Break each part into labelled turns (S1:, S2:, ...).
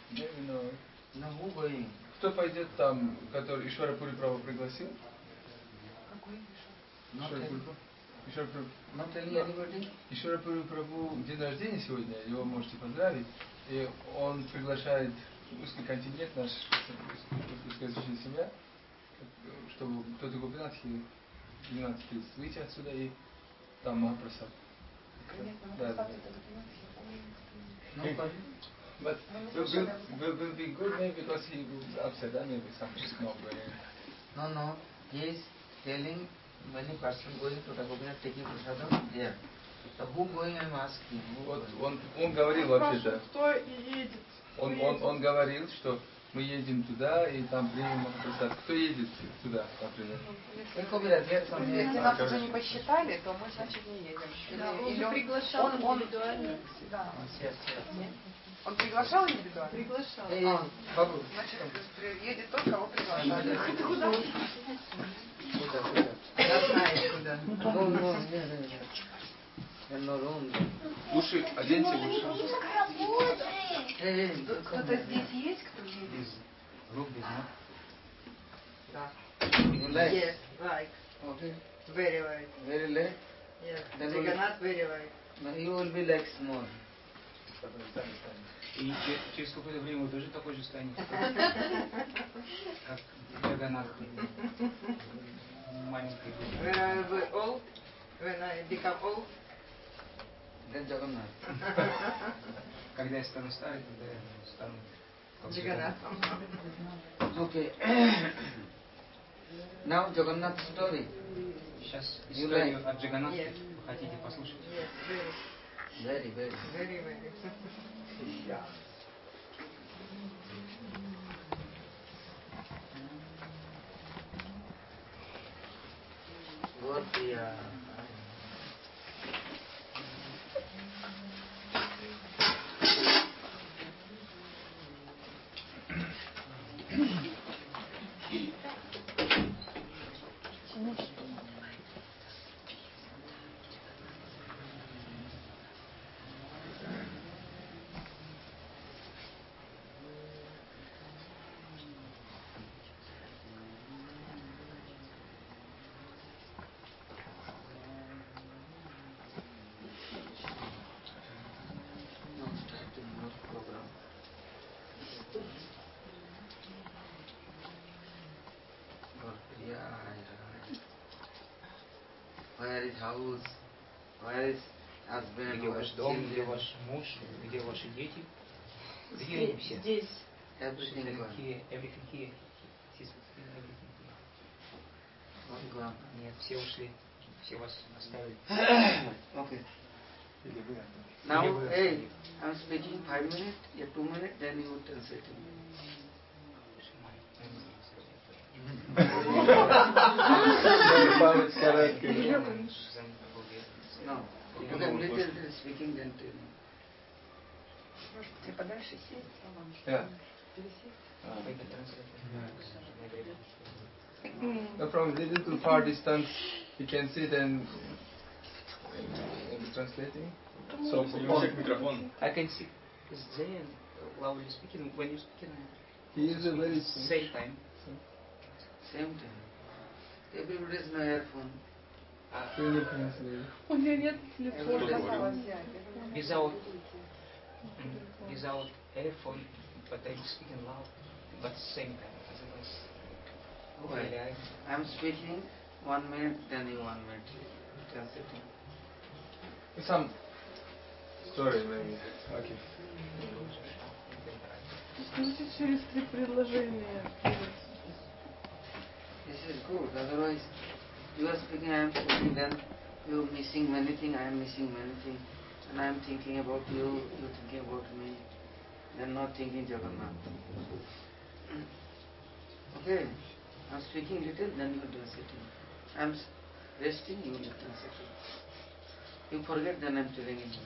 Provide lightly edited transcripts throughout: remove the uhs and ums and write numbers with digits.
S1: No, who going?
S2: Кто пойдет там, который Ишвара Пури Прабху пригласил?
S1: Какой? Not telling anybody?
S2: Ишвара Пури Прабху день рождения сегодня, его можете поздравить. И он приглашает узкий континент, наш русскоязычная семья, чтобы кто-то Гопинатхи 12:30 выйти отсюда и там Махапрасад. Да. But will be good maybe because he will upset, maybe something not going.
S1: No. He is telling many person going to Gopinath taking prasadam there. So who going? I'm asking.
S2: Вот он говорил вообще-то.
S3: Кто едет?
S2: Он говорил, что мы едем туда и там примем Махапрасад. Кто едет туда, например?
S4: Если нас уже не посчитали, то мы, значит, не едем.
S3: Да, он же приглашал индивидуально.
S4: Да. Он приглашал индивидуально?
S3: Приглашал.
S1: Бабу.
S4: Значит, едет тот, кого приглашали.
S3: Куда?
S1: Я знаю, куда. No room.
S2: Уши, оденьте уши.
S4: Кто-то здесь есть, кто едет?
S1: Да. You like?
S4: Yes, like.
S1: Okay.
S4: Very like.
S1: Very late?
S4: Yes.
S1: Then
S4: Jagannath very like.
S1: No, you will be like small.
S5: И через какое-то время вы тоже такой же станете, как Джаганнат, маленький.
S4: When I will be old, when I become old,
S1: Then Jagannath.
S5: Когда я стану старым, тогда я стану как
S4: Jagannath.
S1: Okay. Now Jagannath story.
S5: Сейчас историю от Джаганната вы хотите послушать?
S4: Yes,
S1: Very.
S4: very.
S1: What the Where is house? Where is husband?
S5: Где ваш дом, где ваш муж, где ваши дети? Где они все?
S3: Здесь.
S1: Everything gone.
S5: Everything here. Everything here.
S1: Gone.
S5: Нет, все ушли. Все вас оставили.
S1: Okay. Now, hey, I'm speaking 5 minutes, 2 minutes, then you translate it. No, you can little speaking, then tell me.
S4: Может, тебе подальше сесть?
S2: Yeah. From little to far distance, you can sit and translating. So
S5: I can see Zayn loudly speaking when you speaking.
S2: he is a very
S5: Same time.
S1: Same time. Everybody has no earphone.
S3: У меня нет телефона.
S5: Without earphone, but I'm speaking loud, but same time.
S1: Okay. I'm speaking 1 minute, then you 1 minute. Translating.
S2: Some story maybe. Okay.
S3: Скажите через 3 предложения.
S1: This is good. Otherwise, you are speaking, I am speaking, then you are missing many things, I am missing many things. And I am thinking about you, you thinking about me. Then not thinking Jagannath. Okay. I am speaking little, then you are translating. I am resting, you will translate. You forget, then I am telling you.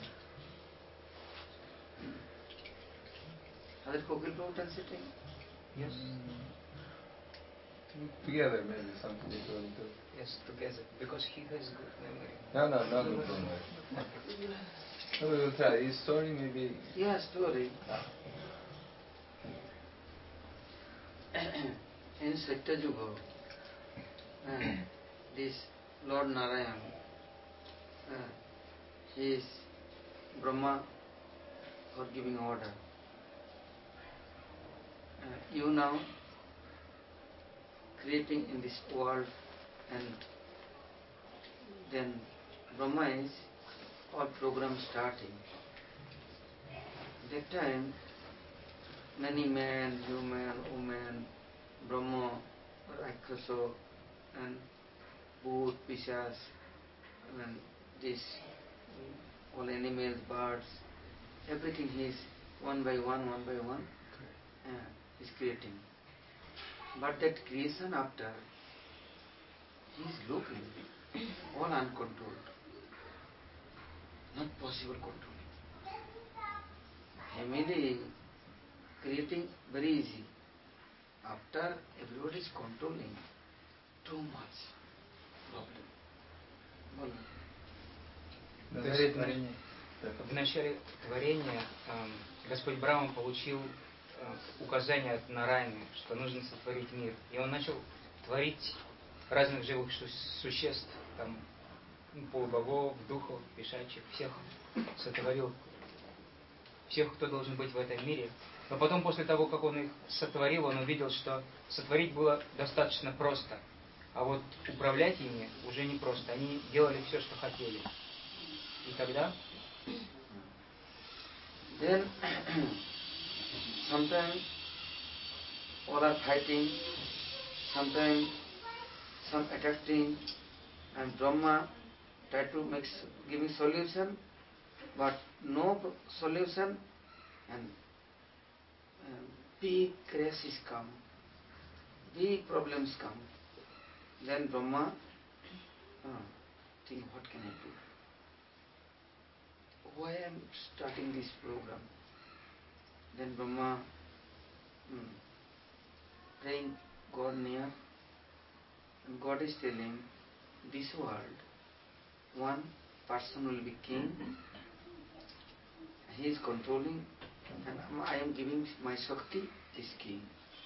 S1: Are there Kokil Prabhu translating?
S5: Yes.
S2: Together maybe something they told him to.
S5: Yes, together, because he has good memory.
S2: No, not good memory. No, we will try. His story maybe.
S1: Yeah, story. in Satyayuga, this Lord Narayan, he is Brahma for giving order. You now creating in this world, and then Brahma is all program starting. That time many men, human, women, Brahma, Rakshasa, and Bhoot, Pishas, and this all animals, birds, everything he is one by one is creating. But that creation after, he is looking all uncontrolled, not possible controlling. Family creating very easy. After everybody is controlling, too much problem.
S5: В начале творения Господь Брахма получил указание от Нараяны, что нужно сотворить мир. И он начал творить разных живых существ, там, полубогов, духов, пешачих, всех сотворил, всех, кто должен быть в этом мире. Но потом, после того, как он их сотворил, он увидел, что сотворить было достаточно просто, а вот управлять ими уже не просто. Они делали все, что хотели. И тогда...
S1: Then, sometimes all are fighting, sometimes some attacking, and Brahma try to give a solution, but no solution, and big crashes come, big problems come. Then Brahma think, what can I do? Why I am starting this program? Then Brahma praying God near, and God is telling, this world, one person will be king, he is controlling, and I am giving my Shakti, this king.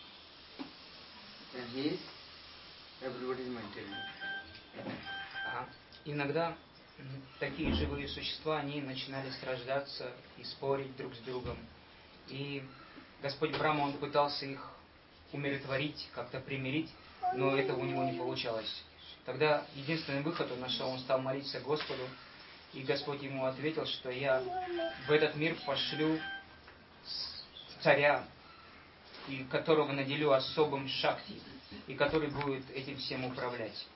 S1: And he is, everybody is maintaining.
S5: Иногда такие живые существа, они начинали сражаться и спорить друг с другом. И Господь Брахма, он пытался их умиротворить, как-то примирить, но этого у него не получалось. Тогда единственный выход он нашел, он стал молиться Господу, и Господь ему ответил, что я в этот мир пошлю царя, и которого наделю особым шакти, и который будет этим всем управлять.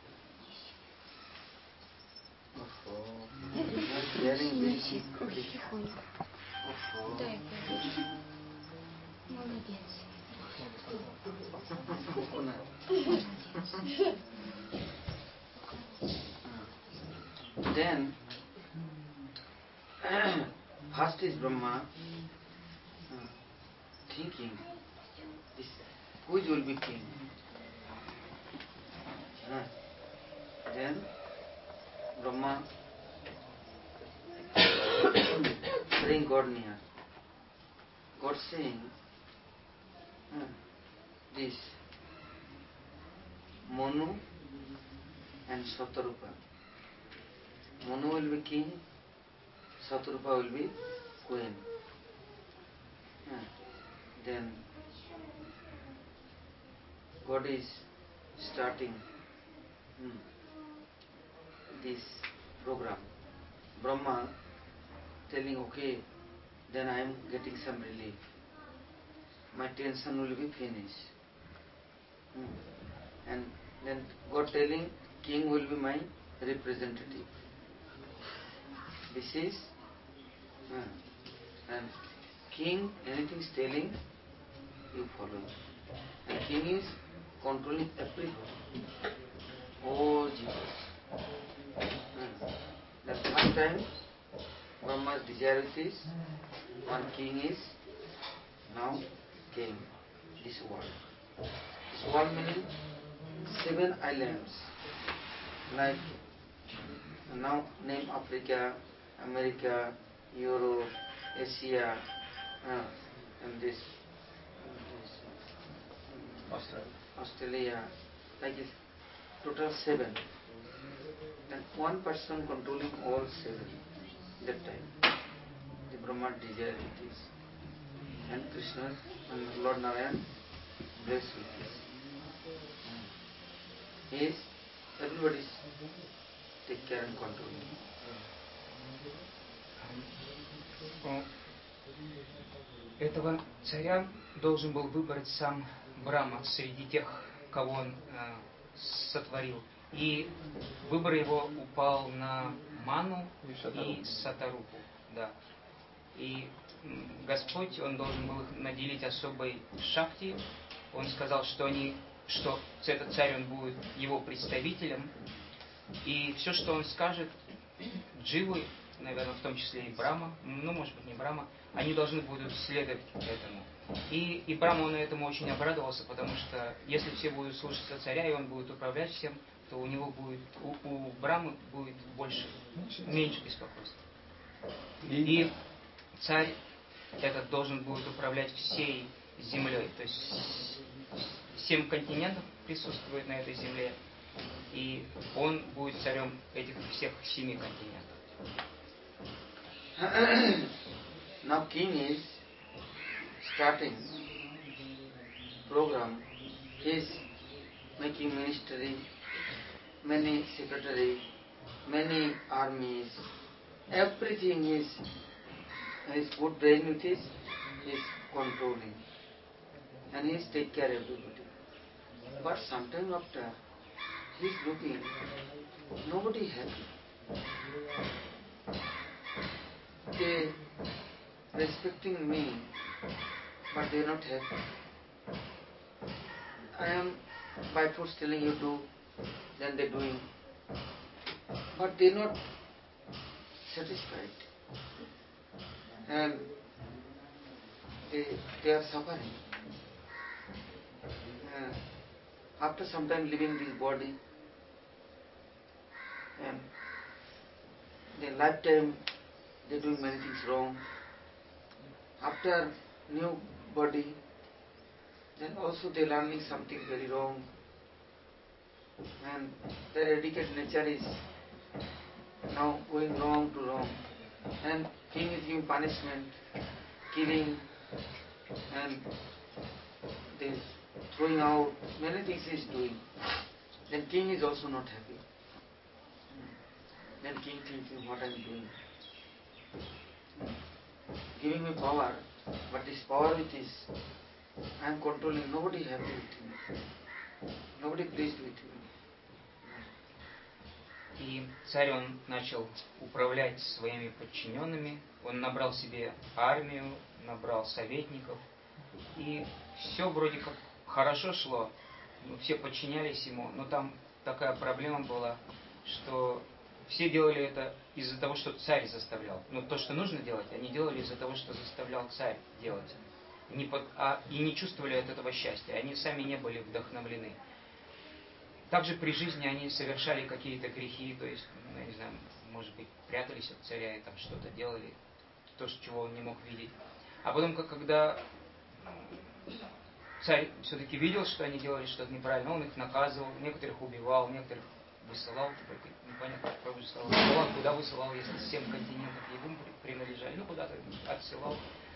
S1: Then, first is Brahma thinking, who will be king? Then Brahma bring God near. God saying, this Manu and Satarupa. Manu will be king, Satarupa will be queen. Then God is starting this program. Brahma telling, okay, then I am getting some relief. My tension will be finished. And then God telling, king will be my representative. This is, and king, anything is telling, you follow. And king is controlling everything. Oh, Jesus. The first time, Brahma's desire is, one king is now king, this world. This world meaning 7 islands, like now name Africa, America, Europe, Asia, and this Australia, like this, total 7. And one person controlling all 7 that time. The Brahma desire it is. And Krishna and Lord Narayan blessed with this. He is everybody's take care and control.
S5: Этого царя должен был выбрать сам Брахма среди тех, кого он сотворил. И выбор его упал на Ману и Сатарупу. Да. И Господь, он должен был их наделить особой шакти. Он сказал, что этот царь, он будет его представителем. И все, что он скажет, дживы, наверное, в том числе и Брахма, ну, может быть, не Брахма, они должны будут следовать этому. И Брахма, он этому очень обрадовался, потому что если все будут слушаться царя, и он будет управлять всем, то у него будет, у Брахмы будет меньше беспокойства. И царь этот должен будет управлять всей землей, то есть 7 континентов присутствует на этой земле, и он будет царем этих всех 7 континентов.
S1: Now king is starting program. He is making ministry, many secretary, many armies. Everything is good brain with his is controlling, and he is take care of everybody. But sometime after, he is looking, nobody happy. They respecting me, but they are not happy. I am by force telling you do, then they doing, but they are not satisfied, and they are suffering. After some time living this body, and their lifetime they doing many things wrong. After new body, then also they learning something very wrong, and their educated nature is now going wrong to wrong, and king is giving punishment, killing, and this throwing out, many things he is doing. Then king is also not happy. Then king thinking, what I am doing? Giving me power, but this power which is, I am controlling, nobody happy with me. Nobody pleased with me.
S5: И царь, он начал управлять своими подчиненными, он набрал себе армию, набрал советников, и все вроде как хорошо шло, все подчинялись ему, но там такая проблема была, что все делали это из-за того, что царь заставлял. Но то, что нужно делать, они делали из-за того, что заставлял царь делать. И не чувствовали от этого счастья, они сами не были вдохновлены. Также при жизни они совершали какие-то грехи, то есть, я не знаю, может быть, прятались от царя и там что-то делали, то, чего он не мог видеть. А потом, когда царь все-таки видел, что они делали что-то неправильно, он их наказывал, некоторых убивал, некоторых высылал, непонятно, что высылал, куда высылал, если 7 континентов ему принадлежали, куда-то отсылал.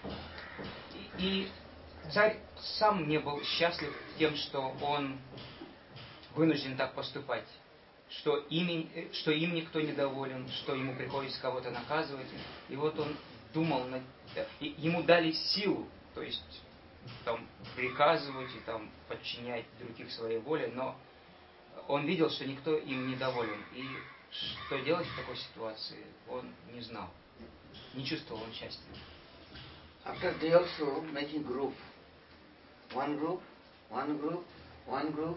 S5: И царь сам не был счастлив тем, что он вынужден так поступать, что им никто не доволен, что ему приходится кого-то наказывать. И вот он думал, ему дали силу, то есть там, приказывать и там, подчинять других своей воле, но он видел, что никто им не доволен. И что делать в такой ситуации, он не знал, не чувствовал он счастья.
S1: After they also making group, one group, one group, one group.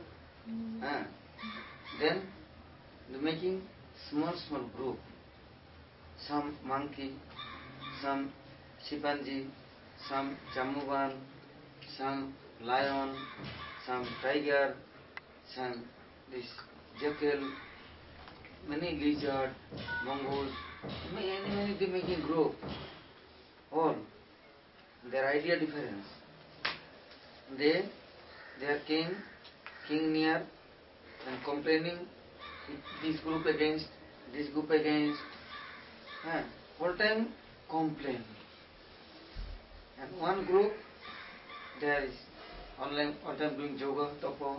S1: Then they making small group. Some monkey, some chimpanzee, some jamuban, some lion, some tiger, some this jackal, many lizard, mongoose, many they making group. All their idea difference. They There king near and complaining, this group against, this group against, all time complain. And one group, there is all time doing yoga, tapa.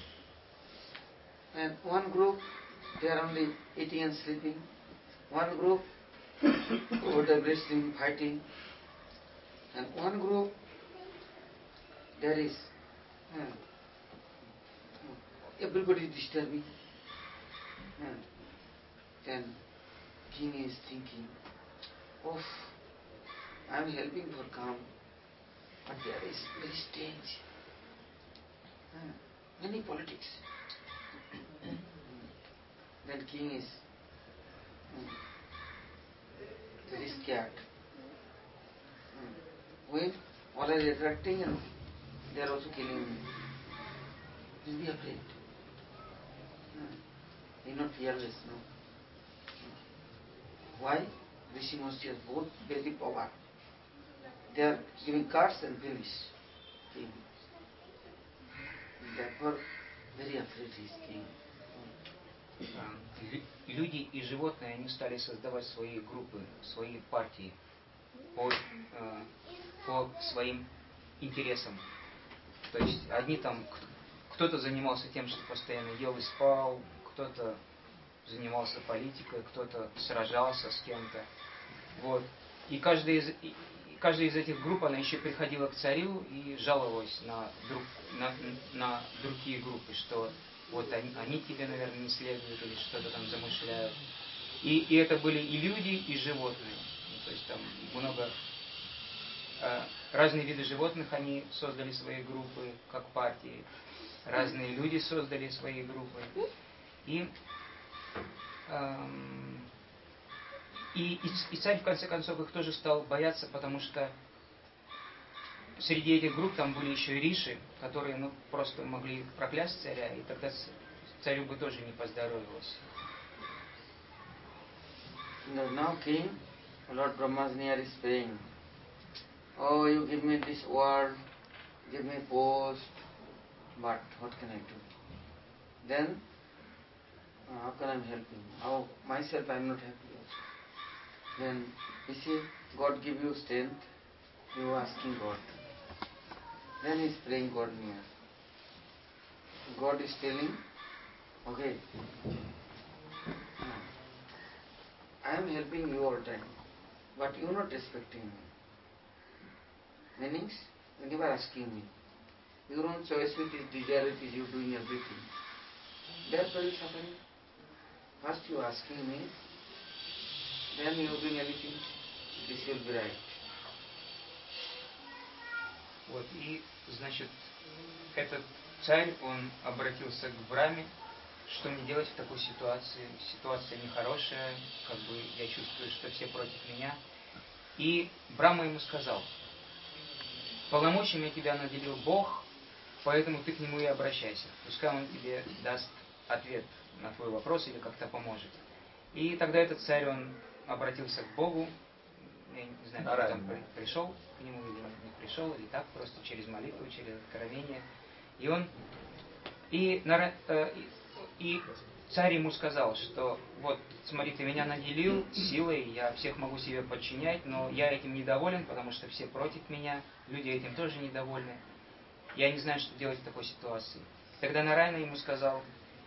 S1: And one group, they are only eating and sleeping. One group, water wrestling, fighting. And one group, there is everybody disturbing. Then king is thinking, oh, I am helping for calm, but there is very strange. Many politics. Then king is very scared. When all are attracting and they are also killing me. He'll be afraid. He's not fearless, no. Why? Rishi Monster has both very power. They are giving cards and finish. King. Therefore, very afraid he is king.
S5: Люди и животные, они стали создавать свои группы, свои партии по своим интересам. То есть одни там, кто-то занимался тем, что постоянно ел и спал, кто-то занимался политикой, кто-то сражался с кем-то. Вот. И каждая из этих групп, она еще приходила к царю и жаловалась на другие группы, что вот они тебе, наверное, не следуют или что-то там замышляют. И это были и люди, и животные. То есть там много... Разные виды животных, они создали свои группы, как партии. Разные люди создали свои группы. И царь, в конце концов, их тоже стал бояться, потому что среди этих групп там были еще и риши, которые просто могли проклясть царя, и тогда царю бы тоже не поздоровилось.
S1: Now king, Lord Brahma's near is praying, oh, you give me this world, give me post, but what can I do? Then, how can I help him? How myself I am not happy also. Then, he says, God give you strength, you are asking God. Then he is praying God near. God is telling, okay, I am helping you all time, but you are not respecting me. Meanings, when you are asking me, your own choice with is desire, it is you doing everything. Therefore it is happening. First you are asking me, then you are doing anything, this will be right.
S5: Вот, и, значит, этот царь, он обратился к Брахме, что мне делать в такой ситуации? Ситуация нехорошая, как бы я чувствую, что все против меня. И Брахма ему сказал, полномочиями тебя наделил Бог, поэтому ты к нему и обращайся. Пускай он тебе даст ответ на твой вопрос или как-то поможет. И тогда этот царь, он обратился к Богу, я не знаю, кто там пришел к нему или не пришел, или так, просто через молитву, через откровение. И царь ему сказал, что вот, смотри, ты меня наделил силой, я всех могу себе подчинять, но я этим недоволен, потому что все против меня, люди этим тоже недовольны. Я не знаю, что делать в такой ситуации. Тогда Нараяна ему сказал,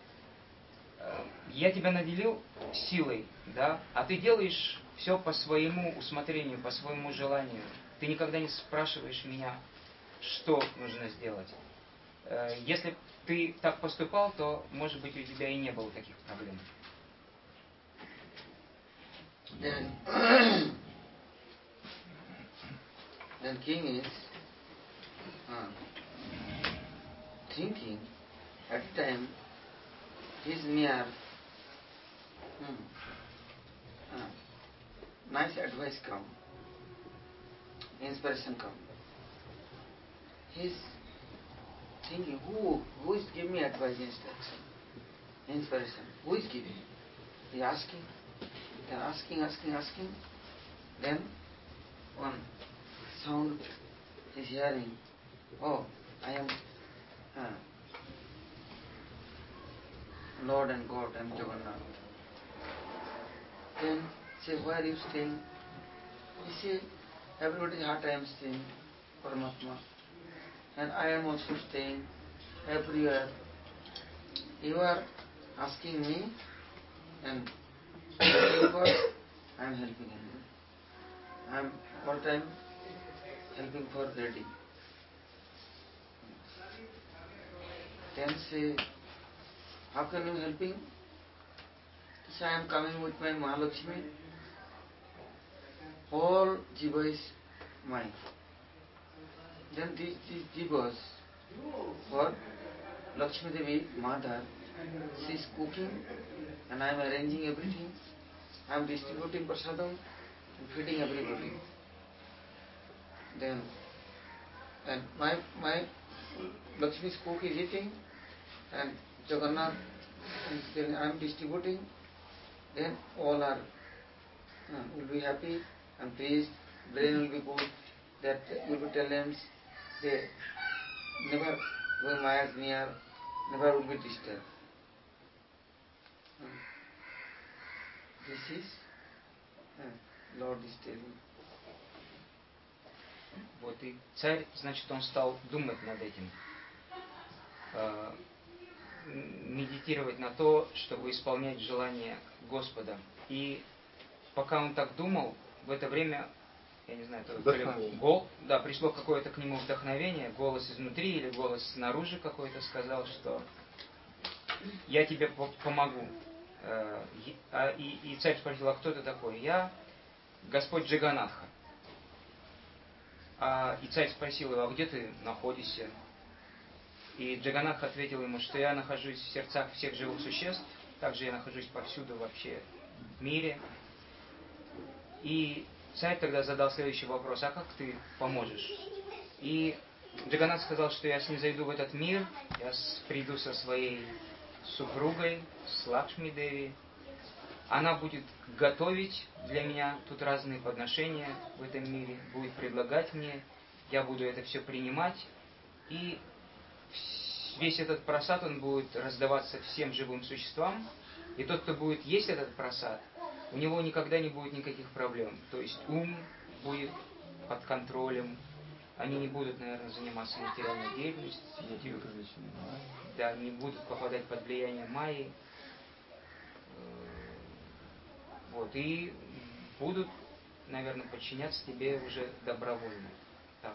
S5: я тебя наделил силой, да, а ты делаешь все по своему усмотрению, по своему желанию. Ты никогда не спрашиваешь меня, что нужно сделать. Если ты так поступал, то, может быть, у тебя и не было таких проблем.
S1: Then king is thinking at the time he is near nice advice come, inspiration come. He is thinking, who is giving me advice, inspiration? Who is giving? He is asking, asking. Then one sound is hearing. Oh, I Lord and God and Jagannath. Then say, where are you staying? He say, everybody's heart I am staying, Paramatma. And I am also staying everywhere. You are asking me, and because I am helping you. I am all time helping for ready. Then say, how can you helping? He say, I am coming with my Mahalakshmi. All jiva is mine. Then these jivas for Lakshmi Devi, mother, she is cooking and I am arranging everything. I am distributing prasadam and feeding everybody. Then and my Lakshmi's cook is eating and Jagannath, and then I am distributing. Then all are will be happy and pleased. Brain will be good. That will be talents. They never go Maya's near, never will be disturbed. This is Lord is telling.
S5: Вот и царь, значит, он стал думать над этим, медитировать на то, чтобы исполнять желание Господа. И пока он так думал, в это время, я не знаю, пришло какое-то к нему вдохновение, голос изнутри или голос снаружи какой-то сказал, что я тебе помогу. И царь спросил, а кто ты такой? Я Господь Джаганатха. И царь спросил его, а где ты находишься? И Джаганатха ответил ему, что я нахожусь в сердцах всех живых существ, также я нахожусь повсюду вообще в мире. И царь тогда задал следующий вопрос, а как ты поможешь? И Джаганатх сказал, что я снизойду в этот мир, я приду со своей супругой, с Лакшми Деви. Она будет готовить для меня тут разные подношения в этом мире, будет предлагать мне, я буду это все принимать, и весь этот прасад, он будет раздаваться всем живым существам, и тот, кто будет есть этот прасад, у него никогда не будет никаких проблем. То есть ум будет под контролем, они не будут, наверное, заниматься материальной деятельностью, да, не будут попадать под влияние майи. Вот, и будут, наверное, подчиняться тебе уже добровольно. Так.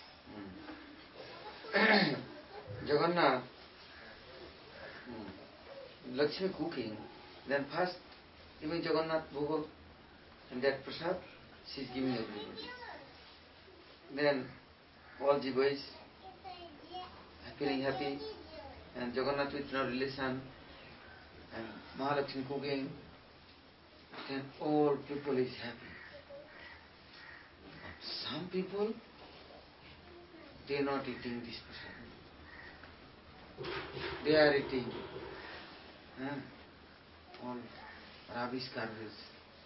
S1: Jagannath, Lakshmi cooking, then first even Jagannath Bhoga and that prasad she is giving everybody. Then all jivas feeling happy and Jagannath with no relation and Mahalakshmi cooking, then all people is happy. Some people, they are not eating this prasad. They are eating all rubbish, garbage.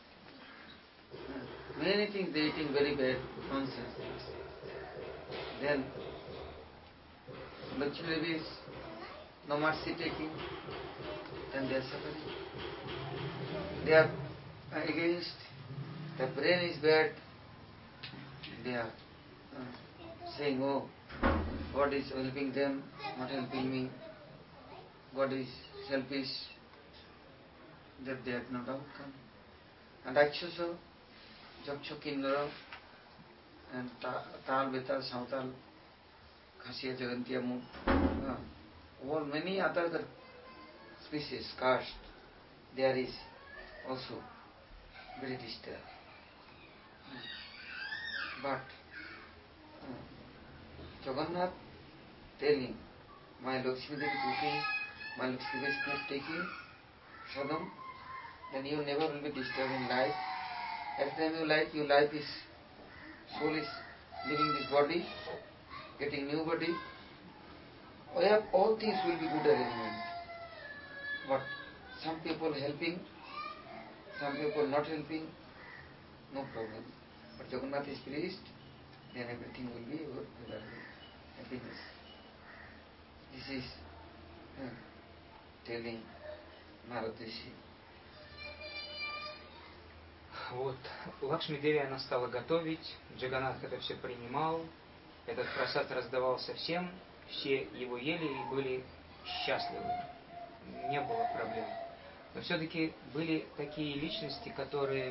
S1: Many things they are eating very bad nonsense. Then Lakshmi Devi is no mercy taking, then they are suffering. They are against, the brain is bad, they are saying, oh, God is helping them, not helping me, God is selfish, that they have not outcome. And Akshasa, Jaksha Kindra, and Tal, Betal, Sautal, Khasiya, Jagantiya, all many other species, caste, there is also very disturbed. But Jagannath telling, my Lakshmi Devi cooking, my Lakshmi Devi is taking sadam, then you never will be disturbed in life. Every time you like, your life is, soul is leaving this body, getting new body. All things will be good arrangement. But some people helping, some people not helping, no problem. But Jagannath is pleased, then everything will be good, happiness. This is telling Naradrishi.
S5: Вот. Лакшми Деви, она стала готовить, Джаганнатх это все принимал, этот прасад раздавался всем, все его ели и были счастливы, не было проблем. Но все-таки были такие личности, которые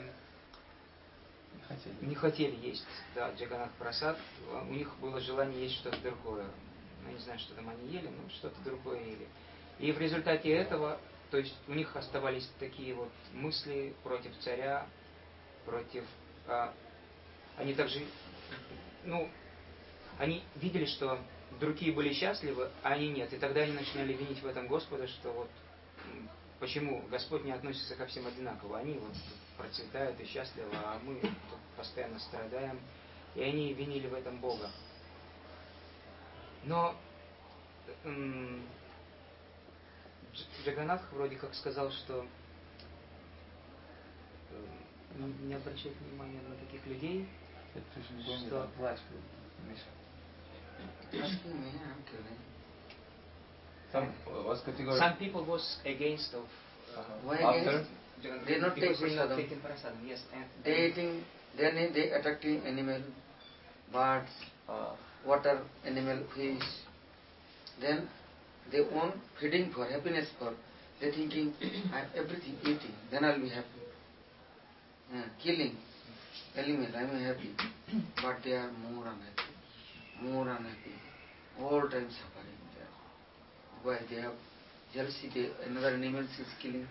S5: не хотели есть Джаганнатх прасад, у них было желание есть что-то другое. Я не знаю, что там они ели, но что-то другое ели. И в результате этого, то есть у них оставались такие вот мысли против царя, против... они также... они видели, что другие были счастливы, а они нет. И тогда они начинали винить в этом Господа, что вот почему Господь не относится ко всем одинаково. Они вот процветают и счастливы, а мы тут постоянно страдаем. И они винили в этом Бога. Но Джаганнатх вроде как сказал, что не обращать внимания на таких людей, что... Some people was against of
S1: why against? They not take
S5: taking
S1: prasadam.
S5: prasadam. Yes,
S1: They attracting animal, birds, water, animal, fish. Then they want feeding for happiness for. They thinking everything eating, then I'll be happy. Killing animal, I'm happy, but they are more unhappy, all time suffering. Why they have jealousy? Another animal is killing,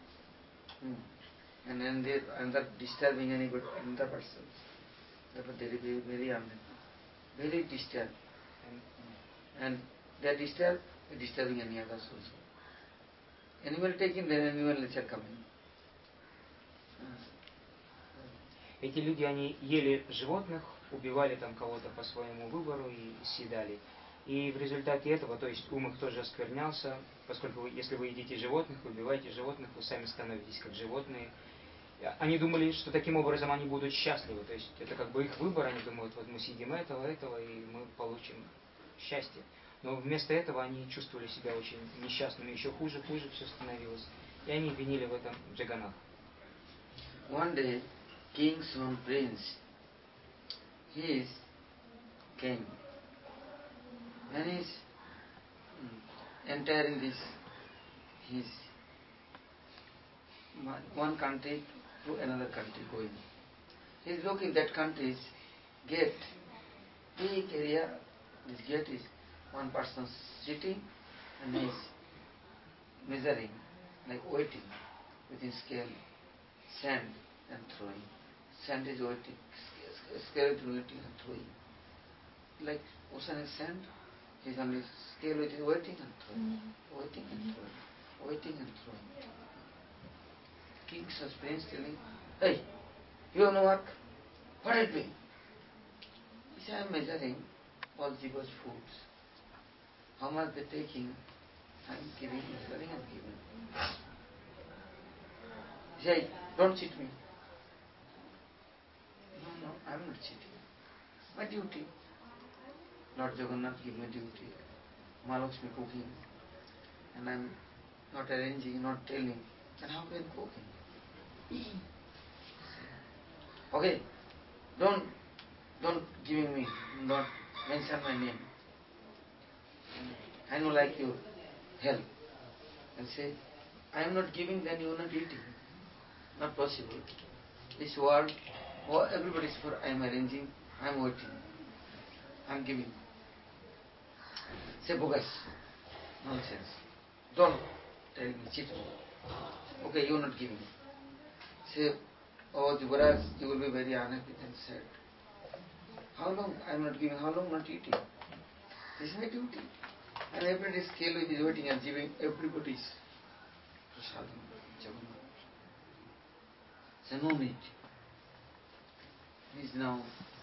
S1: and then they another disturbing another person. Therefore, they will be very unhappy, very disturbed, and they are disturbing any others also. Animal taking, then animal nature coming.
S5: Эти люди, они ели животных, убивали там кого-то по своему выбору и съедали. И в результате этого, то есть ум их тоже осквернялся, поскольку если вы едите животных, убиваете животных, вы сами становитесь как животные. Они думали, что таким образом они будут счастливы, то есть это как бы их выбор, они думают, вот мы съедим этого, и мы получим счастье. Но вместо этого они чувствовали себя очень несчастными, еще хуже все становилось. И они винили в этом Джаганнатха.
S1: One day, king's son prince, he is king. When he is entering this, his one country to another country going. He is looking that country's gate, big area. This gate is one person sitting and he is measuring, like weighting with his scale, sand and throwing. Sand is weighting, scale is weighting and throwing. Like ocean is sand, he is only scale with his weighting and throwing, weighting and throwing, weighting and throwing. King suspense telling, hey, you have no work, what are you doing? He said, I am measuring all jiva's foods. How much they are taking, I am giving, measuring and giving. He said, don't cheat me. No, I am not cheating. My duty. Lord Jagannath give me duty. Mahalakshmi cooking. And I am not arranging, not telling. Then how can cooking? Okay, don't giving me, don't mention my name. I know like you help. And say, I am not giving, then you are not eating. Not possible. This world, everybody is for I am arranging, I am waiting, I am giving. Say bogus, nonsense. Don't tell me, cheat me. Okay, you are not giving. Say, oh Yuvraj, you will be very unhappy and sad. How long I am not giving, how long not eating? This is my duty. And everybody is scale with his waiting and giving everybody's prasadam, Jagannath. So no need. He is now.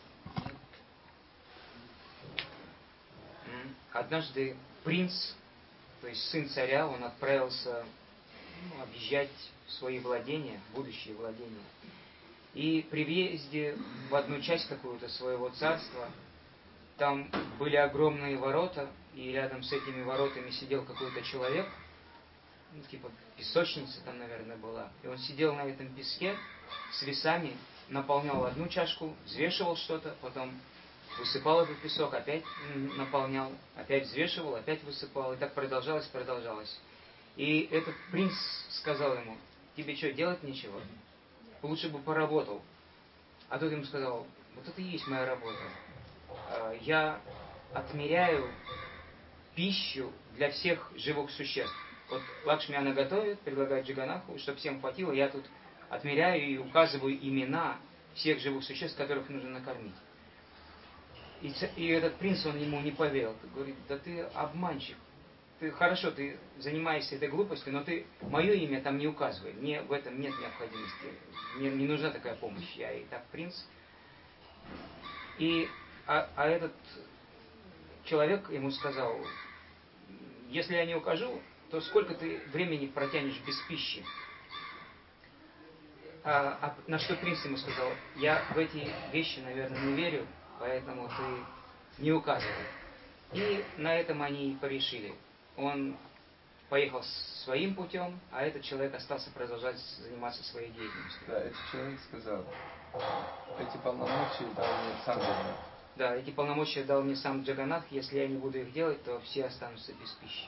S5: Однажды принц, то есть сын царя, он отправился объезжать свои владения, будущие владения. И при въезде в одну часть какую-то своего царства там были огромные ворота, и рядом с этими воротами сидел какой-то человек, ну, типа песочница там, наверное, была. И он сидел на этом песке с весами, наполнял одну чашку, взвешивал что-то, потом высыпал этот песок, опять наполнял, опять взвешивал, опять высыпал. И так продолжалось. И этот принц сказал ему: тебе что, делать нечего? Лучше бы поработал. А тот ему сказал: вот это и есть моя работа. Я отмеряю пищу для всех живых существ. Вот Лакшми она готовит, предлагает Джаганнатху, чтобы всем хватило. Я тут отмеряю и указываю имена всех живых существ, которых нужно накормить. И этот принц, он ему не поверил. Говорит: да ты обманщик. Ты занимаешься этой глупостью, но ты мое имя там не указывай. Мне в этом нет необходимости. Мне не нужна такая помощь. Я и так принц. А этот человек ему сказал: если я не укажу, то сколько ты времени протянешь без пищи? На что принц ему сказал: я в эти вещи, наверное, не верю, поэтому ты не указывай. И на этом они и порешили. Он поехал своим путем, а этот человек остался продолжать заниматься своей деятельностью.
S2: Да, этот человек сказал: эти полномочия дал мне сам Джаганнатх.
S5: Да, эти полномочия дал мне сам Джаганнатх. Если я не буду их делать, то все останутся без пищи.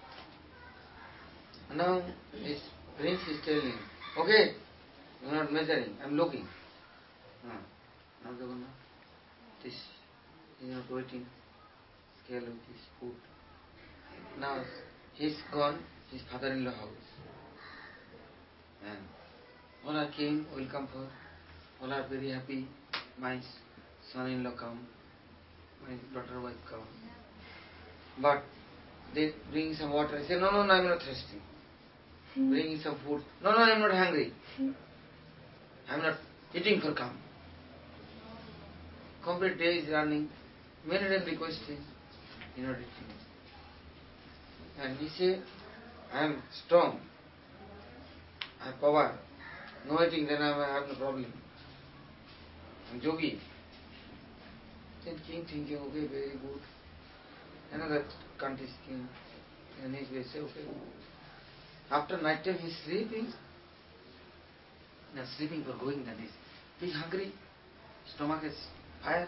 S1: Now this prince is telling, okay, you are not measuring, I am looking. Now Jagannath, this is not waiting, scale with his food. Now he's gone, his father-in-law house. And all are came, welcome for, all are very happy, my son-in-law come, my daughter wife come. But they bring some water. I say, no, I am not thirsty. Bring some food. No, I am not hungry. I am not eating for come. Complete day is running. Many times requesting, he not eating. And he say, I am strong. I have power. No eating, then I have no problem. I am yogi. Then king thinking, okay, very good. Another country's king. And he will say, okay. After night time he is sleeping. Now sleeping for going, then he is hungry. Stomach is fire.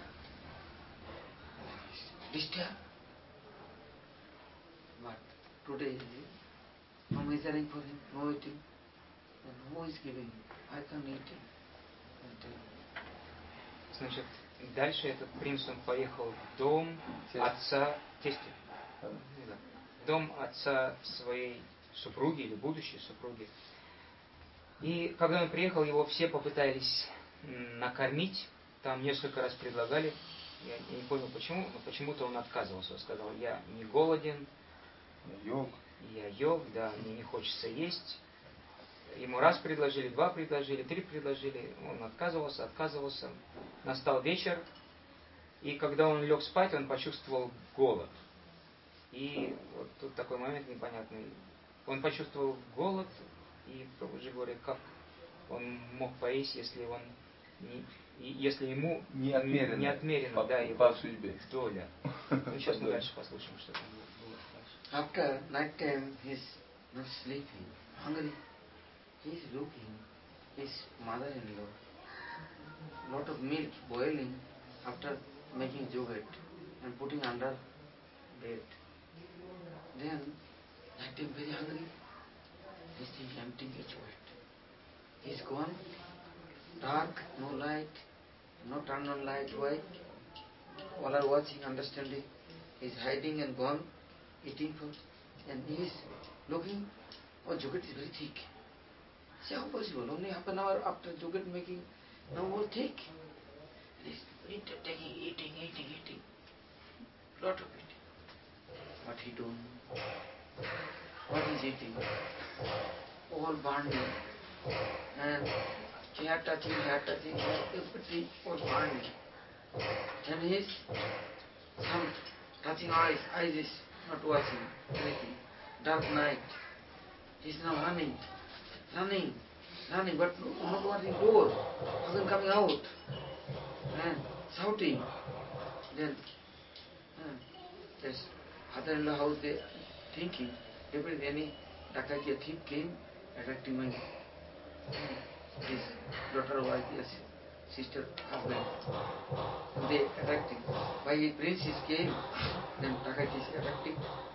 S1: Disturbed. But today, no measuring for him, no eating. And who is giving him? I can't eat him.
S5: Значит, дальше этот принц, он поехал в дом отца, тестя, в дом отца своей супруги или будущей супруги. И когда он приехал, его все попытались накормить, там несколько раз предлагали, я не понял почему, но почему-то он отказывался, он сказал: я не голоден, я йог, да, мне не хочется есть. Ему раз предложили, два предложили, три предложили, он отказывался. Настал вечер, и когда он лег спать, он почувствовал голод. И вот тут такой момент непонятный. Он почувствовал голод, и уже говорит, как он мог поесть, если ему не отмерено да,
S2: по судьбе.
S5: Доля. Ну, сейчас мы дальше послушаем, что там было.
S1: After night time, he is not sleeping, hungry. He is looking his mother-in-law. Lot of milk boiling after making yogurt and putting under bed. Then night time very hungry. He is thinking, emptying each bite. He is gone. Dark, no light, no turn on light. Why? All are watching, understanding. He is hiding and gone, eating food. And he is looking, yogurt is very thick. See how possible? Only half an hour after yogurt making, now more thick. And he is eating. Lot of eating. But he don't know what he is eating. All burning. And hair touching, everything was burning. Then his some touching eyes is not watching anything. Dark night. He is now running, but not watching door. Husband coming out and shouting. Then Yes, father-in-law how they thinking, if any Dakaki thief came, attracting my his daughter, wife, yes, sister, husband. And they attracting. Why a prince is came, then Dakaki is attracting.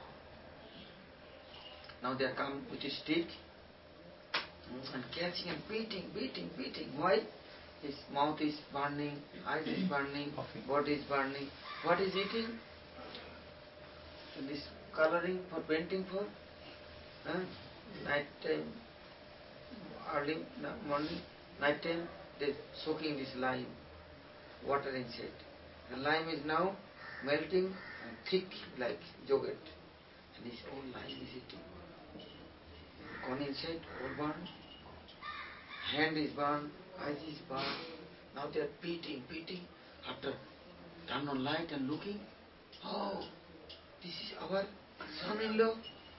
S1: Now they come with a stick and catching and beating. Why? His mouth is burning, eyes is burning, body is burning. What is eating? And this coloring for painting for night time, early morning, night time, they soaking this lime, water inside. The lime is now melting and thick like yogurt. And this all lime is eating. Gone inside, all burned. Hand is burned, eyes is burned. Now they are beating. After turn on light and looking, oh, this is our son-in-law.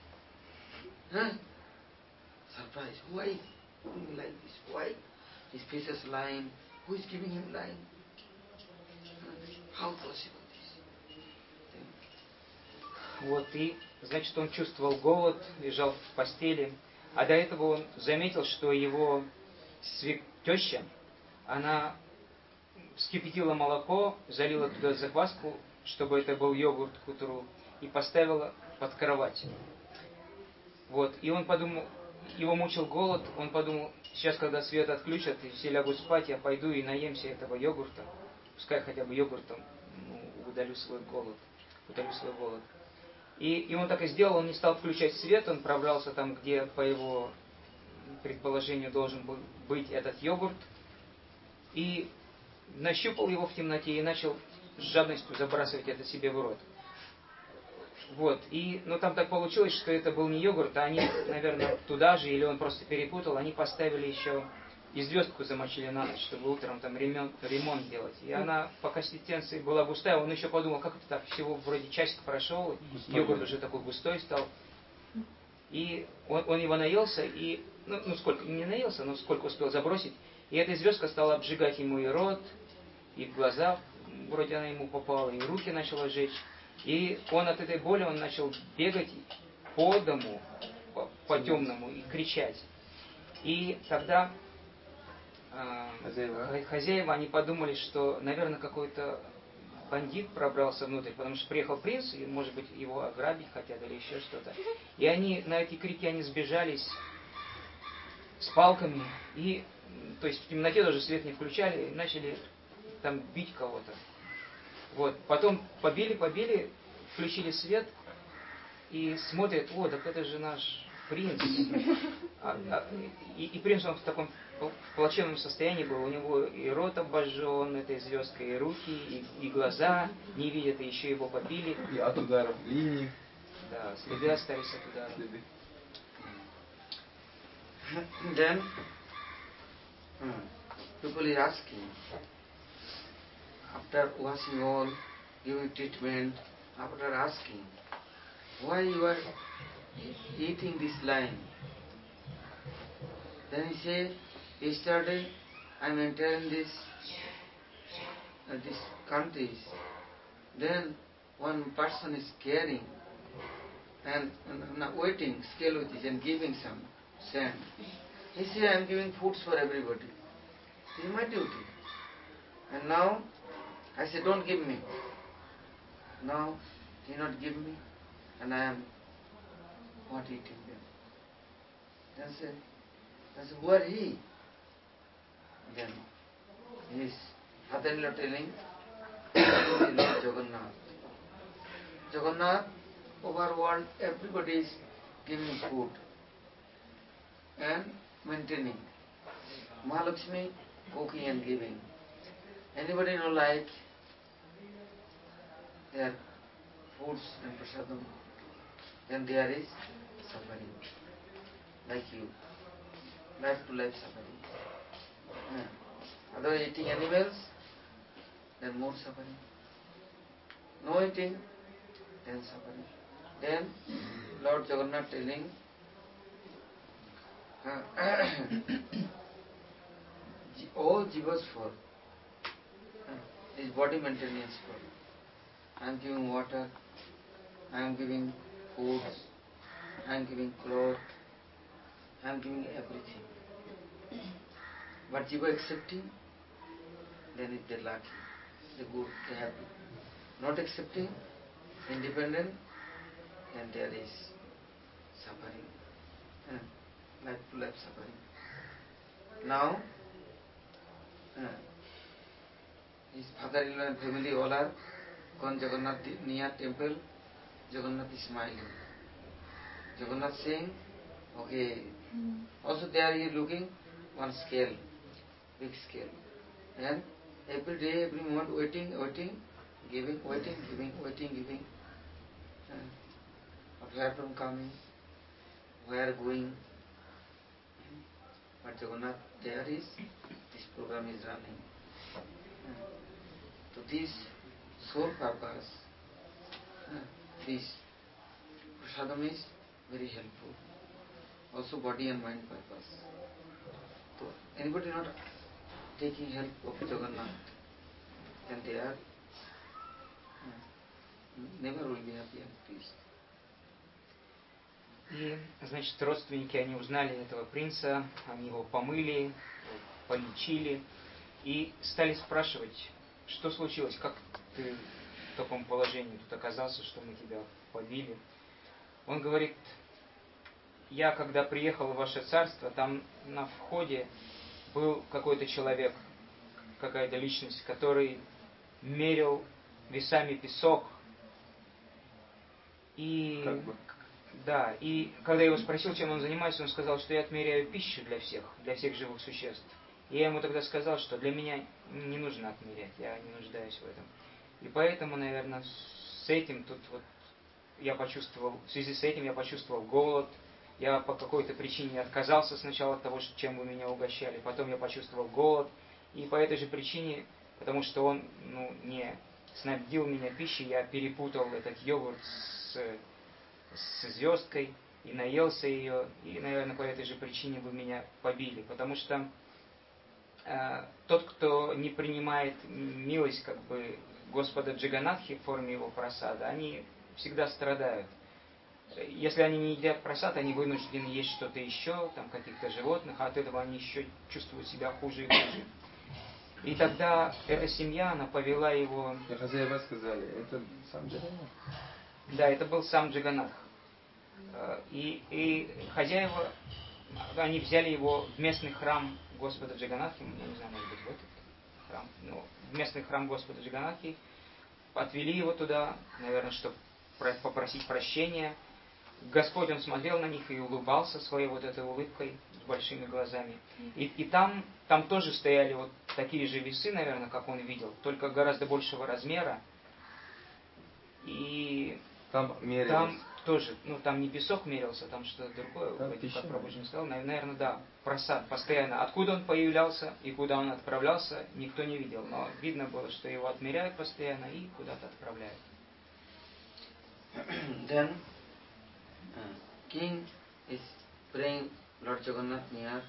S1: Surprise. Why doing like this? Why? His face is lying. Who is giving him lying? How possible this?
S5: Вот, и, значит, он чувствовал голод, лежал в постели, а до этого он заметил, что его теща, она вскипятила молоко, залила туда закваску, чтобы это был йогурт к утру, и поставила под кровать. Вот, и он подумал, его мучил голод, он подумал, сейчас, когда свет отключат и все лягут спать, я пойду и наемся этого йогурта, пускай хотя бы йогуртом удалю свой голод. И он так и сделал, он не стал включать свет, он пробрался там, где, по его предположению, должен был быть этот йогурт, и нащупал его в темноте и начал с жадностью забрасывать это себе в рот. Вот, но там так получилось, что это был не йогурт, а они, наверное, туда же, или он просто перепутал, они поставили еще и звездку замочили на ночь, чтобы утром там ремонт делать. И она по консистенции была густая, он еще подумал, как это так, всего вроде часик прошел, йогурт уже такой густой стал. И он его наелся, и, сколько, не наелся, но сколько успел забросить, и эта звездка стала обжигать ему и рот, и в глаза, вроде она ему попала, и руки начала жечь. И он от этой боли, он начал бегать по дому, по темному, и кричать. И тогда хозяева, они подумали, что, наверное, какой-то бандит пробрался внутрь, потому что приехал принц, и, может быть, его ограбить хотят или еще что-то. И они, на эти крики, они сбежались с палками, и, то есть в темноте даже свет не включали, и начали там бить кого-то. Вот. Потом побили, включили свет и смотрят, так это же наш принц. И принц, он в таком плачевном состоянии был, у него и рот обожжен этой звездкой, и руки, и глаза не видят, и еще его побили.
S2: И от ударов линии.
S5: Да, следы остались от ударов.
S1: Then people are asking, after washing all, giving treatment, after asking, why you are eating this lime? Then he say, yesterday I am entering these countries. Then one person is carrying and waiting, scale with it and giving some sand. He say, I am giving foods for everybody. This is my duty. And now I say, don't give me. Now he not give me, and I am not eating them. Then say, who are he? Then his father-in-law telling, Lord Jagannath. Jagannath, over world, everybody is giving food and maintaining. Mahalakshmi cooking and giving. Anybody no like their foods and prasadam? Then there is suffering, like you. Life to life suffering. Otherwise eating animals, then more suffering. No eating, then suffering. Then Lord Jagannath telling, all jivas for his body maintenance for. I am giving water, I am giving foods, I am giving clothes, I am giving everything. But Jiva accepting, then if they're lucky, they're good, they're happy. Not accepting, independent, then there is suffering, life to life suffering. Now, his father-in-law and family all are gone Jagannath near temple. Jagannath is smiling. Jagannath saying, okay. Also there he is looking one scale, big scale. And every day, every moment waiting, giving. But where from coming, where going. But Jagannath there is, this program is running. So this sole purpose, this prasadam is very helpful. Also body and mind purpose. So anybody not taking help of Jagannath, then they are never will be happy and peace.
S5: И, значит, родственники, они узнали этого принца, они его помыли, полечили и стали спрашивать, что случилось, как ты в таком положении тут оказался, что мы тебя побили. Он говорит, я когда приехал в ваше царство, там на входе был какой-то человек, какая-то личность, который мерил весами песок. И да, и когда я его спросил, чем он занимается, он сказал, что я отмеряю пищу для всех живых существ. И я ему тогда сказал, что для меня не нужно отмерять, я не нуждаюсь в этом. И поэтому, наверное, с этим тут вот я почувствовал, в связи с этим я почувствовал голод. Я по какой-то причине отказался сначала от того, чем вы меня угощали, потом я почувствовал голод. И по этой же причине, потому что он не снабдил меня пищей, я перепутал этот йогурт с звездкой и наелся ее. И, наверное, по этой же причине вы меня побили. Потому что тот, кто не принимает милость как бы Господа Джаганатхи в форме его прасада, они всегда страдают. Если они не едят прасад, они вынуждены есть что-то еще, там каких-то животных, а от этого они еще чувствуют себя хуже и хуже. И тогда эта семья, она повела его...
S2: Хозяева сказали, это сам Джаганнат?
S5: Да, это был сам Джаганнат. И хозяева, они взяли его в местный храм Господа Джаганнатхи, я не знаю, может быть, в этот храм, но в местный храм Господа Джаганнатхи, отвели его туда, наверное, чтобы попросить прощения. Господь, он смотрел на них и улыбался своей вот этой улыбкой с большими глазами. И там тоже стояли вот такие же весы, наверное, как он видел, только гораздо большего размера. И там тоже, там не песок мерился, там что-то другое, как Прабхуджи сказал, наверное, да, просад постоянно. Откуда он появлялся и куда он отправлялся, никто не видел, но видно было, что его отмеряют постоянно и куда-то отправляют.
S1: Then king is praying Lord Jagannath near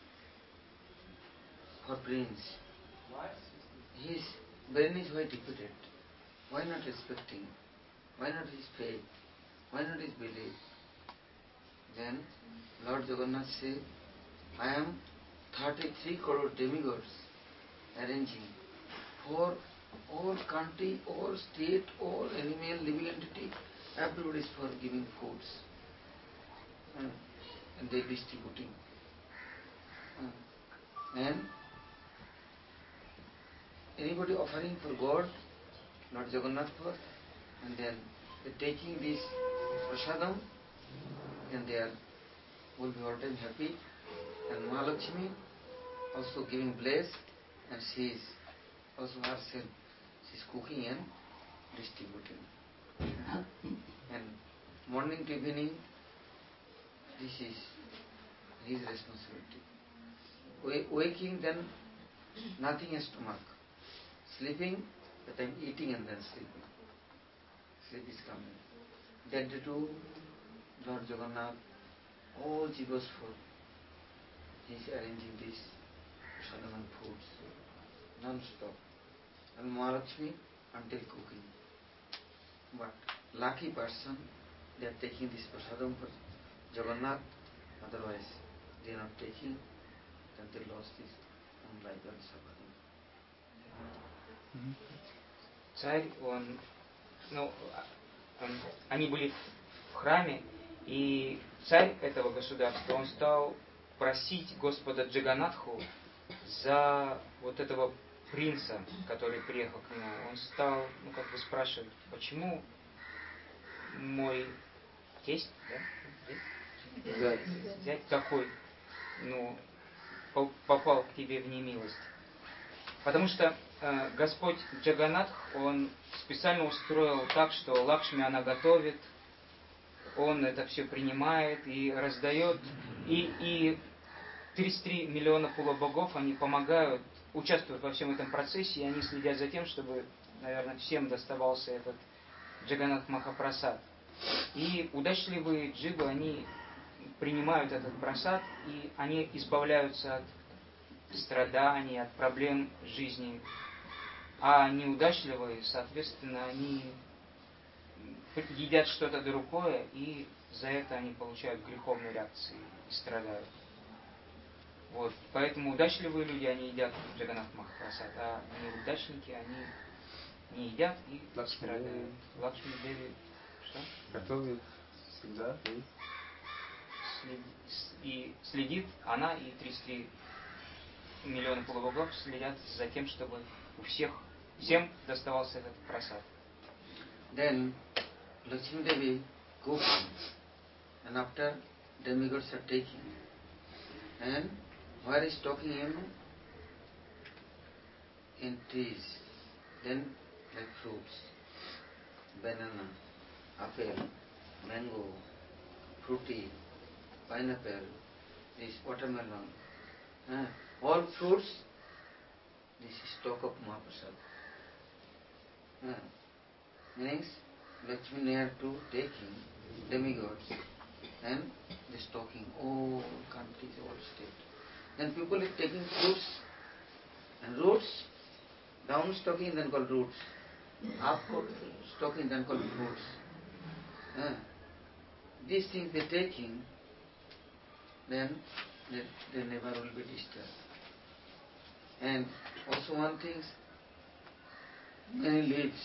S1: for prince. His brain is quite defeated. Why not respecting? Why not his faith? Why not his belief? Then Lord Jagannath said, I am 33 crore demigods arranging for all country, all state, all animal, living entity, everybody is for giving foods. And they distributing. And anybody offering for God, Lord Jagannath first, and then they taking this prasadam, and they will be all time happy. And Mahalakshmi also giving bless, and she is also herself, she is cooking and distributing. And morning to evening, this is his responsibility. Waking, then nothing in stomach. Sleeping, that time eating and then sleeping. Sleep is coming. That day too, Lord Jagannath, all jivas food, he is arranging this prasadam and foods non-stop. And Mahalakshmi until cooking. lucky person, they are taking this prasadam for Jagannath, otherwise they are not taking, then they lost this own life and suffering.
S5: Царь, они были в храме, и царь этого государства, он стал просить Господа Джаганатху за вот этого принца, который приехал к нему. Он стал, спрашивать, почему мой тесть, зять такой, попал к тебе в немилость. Потому что Господь Джаганатх, он специально устроил так, что Лакшми она готовит, он это все принимает и раздает. И 33 миллиона полубогов, они помогают, участвуют во всем этом процессе, и они следят за тем, чтобы, наверное, всем доставался этот Джаганнатх Махапрасад. И удачливые дживы, они принимают этот прасад, и они избавляются от страданий, от проблем жизни. А неудачливые, соответственно, они едят что-то другое, и за это они получают греховные реакции и страдают. Вот. Поэтому удачливые люди, они едят Джаганнатх Махапрасад, а неудачники, они не едят и страдают. Лакшми Деви, что?
S2: Готовит всегда.
S5: И следит, она и 33 миллиона полубогов следят за тем, чтобы всем доставался этот прасад.
S1: Then Lakshmi Devi cooked, and after demigods are taking, and where is talking him? In trees, then like fruits, banana, apple, mango, fruity, pineapple, this watermelon, all fruits, this is talk of Mahaprasad. Means Lakshmi near to taking demigods and this talking all countries, all states. Then people are taking fruits and roots, down stocking then called roots, up stocking then called fruits. These things they taking, then they never will be disturbed. And also one thing, many leaves,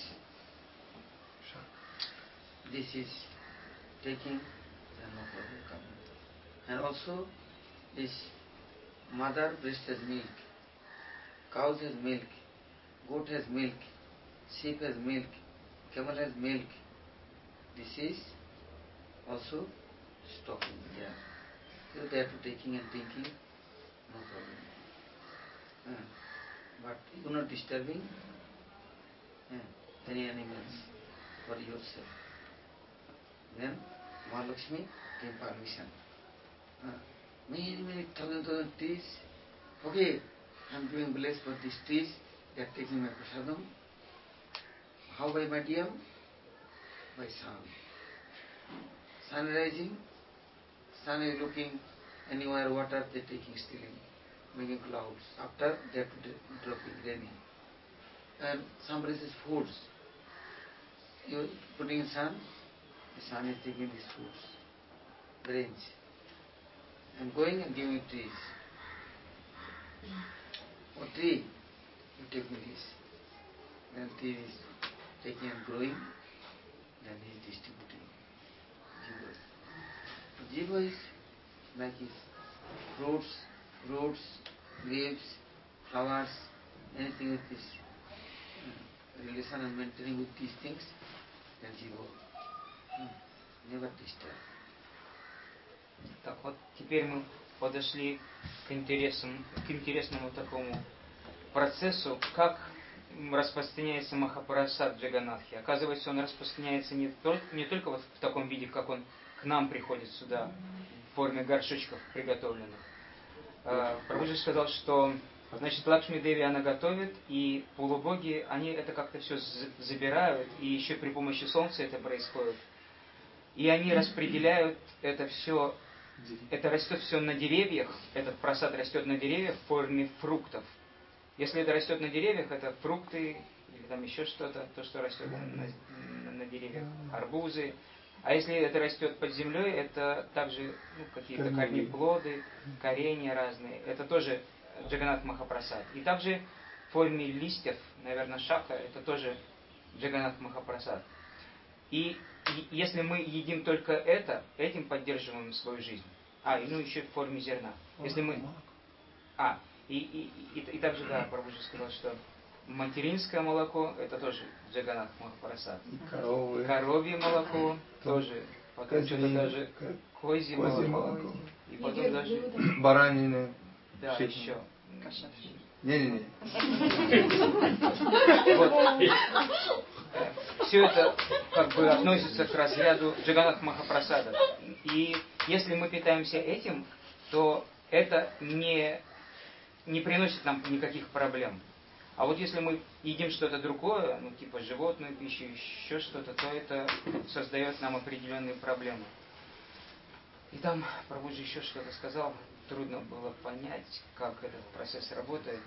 S1: this is taking, then no problem coming. And also this mother breast has milk, cows has milk, goat has milk, sheep has milk, camel has milk. This is also stocking there. So they are taking and thinking, no problem. But you are not disturbing any animals for yourself. Then Mahalakshmi gave permission. Many thousand trees. Okay, I am giving bless for these trees. They are taking my prasadam. How by medium? By sun. Sun rising. Sun is looking anywhere water, they are taking stealing, making clouds. After they have to dropping raining. And some places foods. You putting in sun, the sun is taking these foods, grains, and going and giving trees. Or tree, you taking this. Then tree is taking and growing, then he is distributing. Jiva is like his fruits, roots, leaves, flowers, anything with this relation and maintaining with these things, then Jiva never disturb.
S5: Так вот, теперь мы подошли к интересному такому процессу, как распространяется Махапрасад Джаганнатхи. Оказывается, он распространяется не только вот в таком виде, как он к нам приходит сюда, в форме горшочков приготовленных. Прабхуджи сказал, что значит, Лакшми Деви она готовит, и полубоги, они это как-то все забирают, и еще при помощи солнца это происходит. И они распределяют это все, это растет все на деревьях, этот прасад растет на деревьях в форме фруктов. Если это растет на деревьях, это фрукты или там еще что-то, то, что растет на на деревьях арбузы. А если это растет под землей, это также какие-то корнеплоды, коренья разные. Это тоже Джаганнат Махапрасад. И также в форме листьев, наверное, шака, это тоже Джаганнат Махапрасад. И если мы едим только это, этим поддерживаем свою жизнь. Еще в форме зерна. Если мы... И также, да, Прабхуджи сказал, что материнское молоко, это тоже Джаганнат Махапрасад. Коровье молоко тоже. Потом что-то даже козье молоко. И потом даже...
S2: Баранины.
S5: Да, еще.
S2: Не-не-не.
S5: Все это относится к разряду Джаганнат Махапрасада. И если мы питаемся этим, то это не приносит нам никаких проблем. А вот если мы едим что-то другое, типа животную пищу, еще что-то, то это создает нам определенные проблемы. И там Прабхуджи еще что-то сказал, трудно было понять, как этот процесс работает,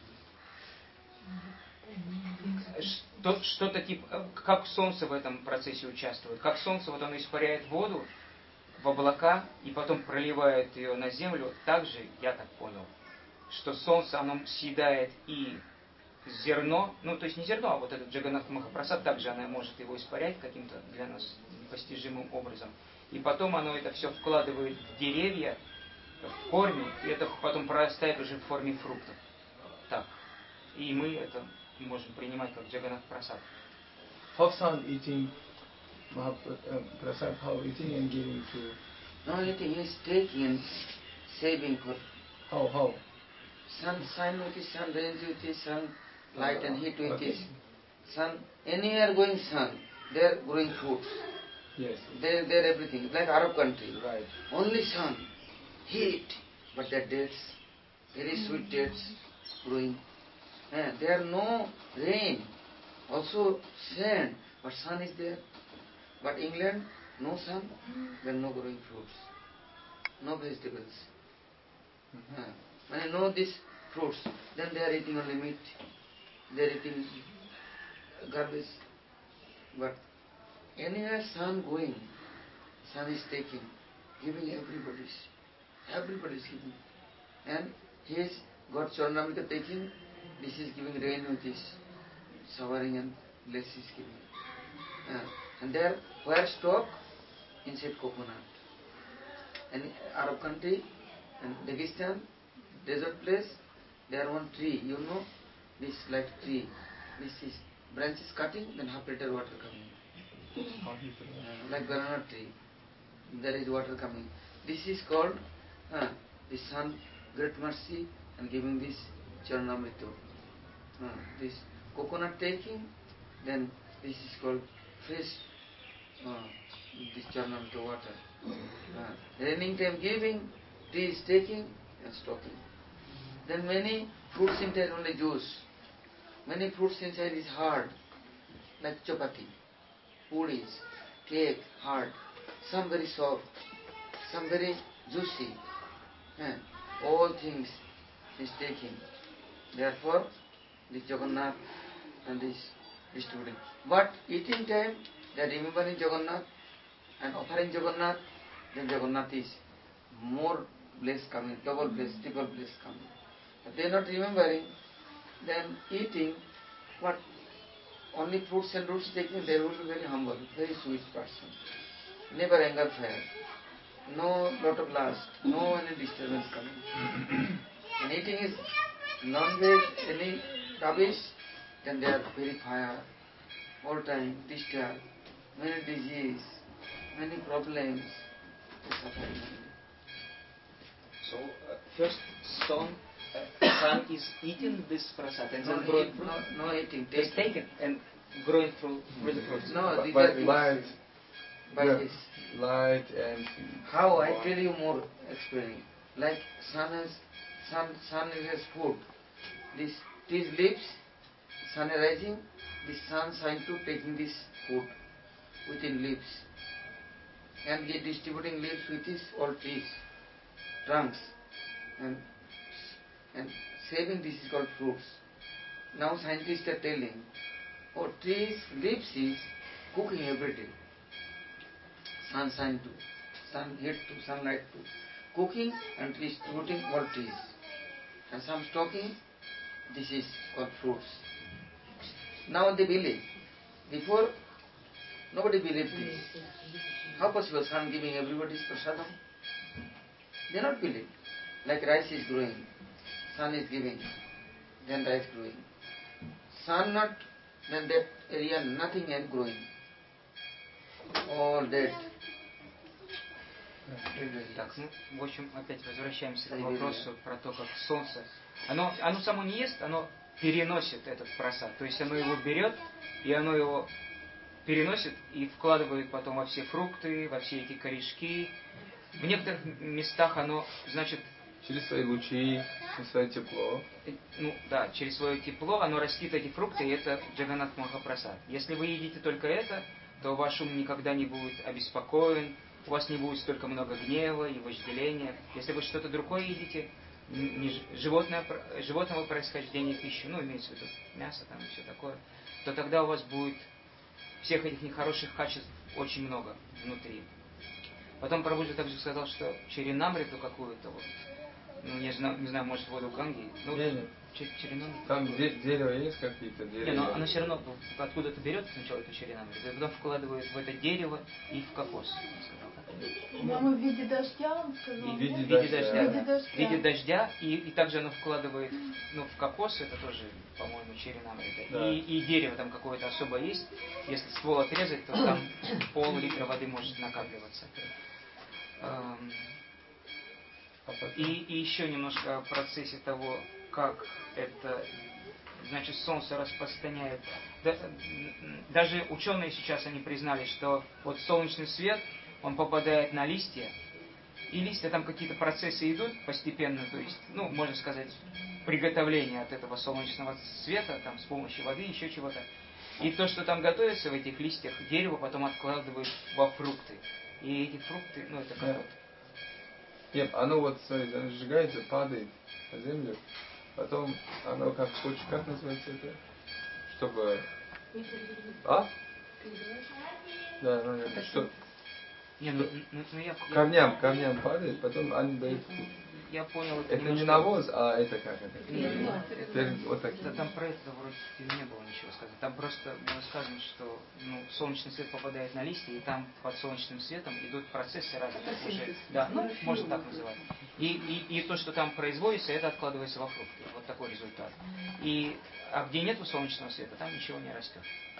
S5: но что-то типа, как солнце в этом процессе участвует. Как солнце, оно испаряет воду в облака и потом проливает ее на землю. Также, я так понял, что солнце, оно съедает и зерно, то есть не зерно, а вот этот Джаганнат Махапрасад, также она может его испарять каким-то для нас непостижимым образом. И потом оно это все вкладывает в деревья, в корни, и это потом прорастает уже в форме фруктов. Так. И мы это можем принимать как Джаганнат Прасад.
S2: How son eating Prasad, how eating and giving to...
S1: No eating, he is taking and saving for...
S2: How?
S1: Sun with his sun, rains with his sun, light and heat with his sun. Anywhere going sun, they are growing fruits.
S2: Yes.
S1: They are everything, like Arab country.
S2: Right.
S1: Only sun, heat, but their dates, very sweet dates growing. There are no rain, also sand, but sun is there. But England, no sun, then no growing fruits, no vegetables. When no these fruits, then they are eating only meat, they are eating garbage. But anywhere sun going, sun is taking, giving everybody's giving. And he is God Charanamrita taking, this is giving rain with his showering and bless is giving. And there, where stock? Inside coconut. And Arab country and Dagestan, desert place, there one tree, this like tree. This is branches cutting, then half liter water coming. Like banana tree, there is water coming. This is called the sun, great mercy, and giving this Charanamrita. This coconut taking, then this is called fresh, this Charanamrita water. Raining time giving, tea is taking and stopping. Then many fruits inside only juice. Many fruits inside is hard, like chapati, puris, cake, hard. Some very soft, some very juicy. All things is taking. Therefore, this Jagannath and this distributing. But eating time, they are remembering Jagannath and offering Jagannath, then Jagannath is more bliss coming, double bliss, triple bliss coming. If they are not remembering, then eating, what? Only fruits and roots taking, they will be very humble, very sweet person. Never anger fire. No lot of lust, no any disturbance coming. And eating is non-veg, any rubbish, then they are very fire, all time, disturbed, many disease, many problems, suffering.
S5: So, first sun is eating this prasad and then growing fruit?
S1: No eating,
S5: just taken and growing through the fruits.
S1: No, these
S2: But
S1: are
S2: light, light and...
S1: How I tell you more explaining. Like sun is food. These leaves, sun rising, the sun shine to taking this food within leaves. And he distributing leaves with his all trees, trunks. And saving this is called fruits. Now scientists are telling, trees, leaves is cooking every day. Sunshine to sun, heat to sunlight to cooking and distributing all trees. And some stocking, this is called fruits. Now they believe. Before, nobody believed this. How possible sun giving everybody's prasadam? They not believe. Like rice is growing, sun is giving, then rice growing. Sun not, then that area nothing and growing. All dead.
S5: Так, ну, в общем, опять возвращаемся к вопросу про то, как солнце. Оно само не ест, оно переносит этот просад. То есть оно его берет, и оно его переносит и вкладывает потом во все фрукты, во все эти корешки. В некоторых местах оно, значит...
S2: Через свои лучи, через свое тепло.
S5: Ну да, через свое тепло оно растит эти фрукты, и это Джаганнат Махапрасад. Если вы едите только это, то ваш ум никогда не будет обеспокоен, у вас не будет столько много гнева и вожделения. Если вы что-то другое едите, животного происхождения пищи, ну, имеется в виду мясо там и все такое, то тогда у вас будет всех этих нехороших качеств очень много внутри. Потом Прабхуджи также сказал, что черенамриту какую-то, вот, ну, не знаю, может, воду Ганги, ну, черенамриту.
S2: Там дерево есть какие-то деревья?
S5: Не, но она все равно откуда-то берет сначала эту черенамриту, и потом вкладывает в это дерево и в кокос.
S3: По-моему, в виде дождя, он сказал.
S2: В виде
S5: дождя. И также оно вкладывает, ну, в кокос, это тоже, по-моему, черенамрита. Да. И дерево там какое-то особое есть. Если ствол отрезать, то там пол-литра воды может накапливаться. И еще немножко о процессе того, как это, значит, солнце распространяет. Даже ученые сейчас, они признали, что вот солнечный свет, он попадает на листья, и листья, там какие-то процессы идут постепенно, то есть, ну, можно сказать, приготовление от этого солнечного света, там, с помощью воды, еще чего-то. И то, что там готовится в этих листьях, дерево потом откладывают во фрукты. И эти фрукты, ну, это как вот...
S2: Нет, оно вот, смотрите, оно сжигается, падает на землю, потом оно как называется это? Чтобы... А? Да, наверное, что...
S5: Не,
S2: Корням падает, потом они дают...
S5: Я понял.
S2: Это не навоз, а это как это? Вот такие.
S5: Там про это вроде не было ничего сказано. Там просто было сказано, что солнечный свет попадает на листья, и там под солнечным светом идут процессы разные. Уже, да, ну, можно так называть. И то, что там производится, это откладывается во фрукты. Вот такой результат. А где нету солнечного света, там ничего не растет.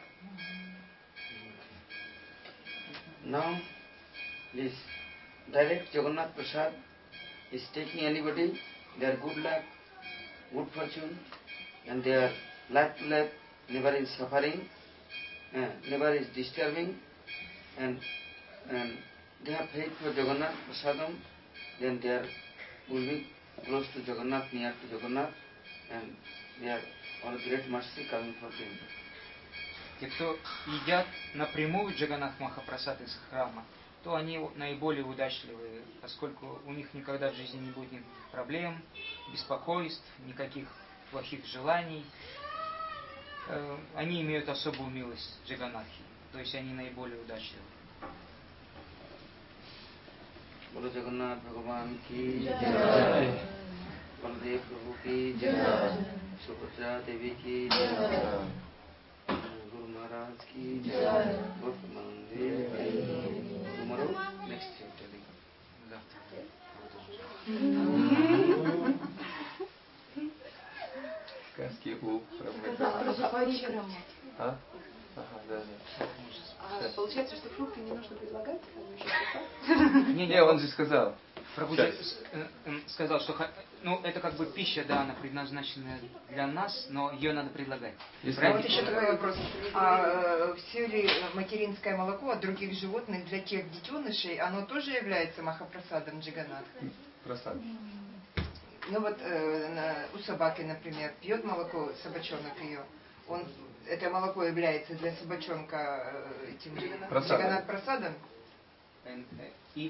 S1: Now, this direct Jagannath Prasad is taking anybody, their good luck, good fortune, and their life to life never is suffering, never is disturbing, and they have faith for Jagannath Prasadam, then they will be close to Jagannath, near to Jagannath, and they are all great mercy coming for them.
S5: Те, кто едят напрямую Джаганнат Махапрасад из храма, то они наиболее удачливые, поскольку у них никогда в жизни не будет никаких проблем, беспокойств, никаких плохих желаний. Они имеют особую милость Джаганнатхи, то есть они наиболее удачливы.
S1: Боло Джаганнат Бхагаван ки джай, Балдев Прабhu ки джай, Subhadra Devi ki джай, Guru Maharaj ki jai, Gopal Mandir ki. Tomorrow, next chapter.
S2: Сказки у А? Ага, да.
S4: Получается, что фрукты не нужно предлагать?
S2: Не, он же сказал.
S5: Прабхуджи сказал, что это как бы пища, да, она предназначена для нас, но ее надо предлагать.
S4: А вот еще такой вопрос. А все ли материнское молоко от других животных для тех детенышей, оно тоже является махапрасадом Джаганнатха?
S2: Просад.
S4: Ну вот у собаки, например, пьет молоко собачонок ее, это молоко является для собачонка этим Джаганнат Прасадом?
S5: If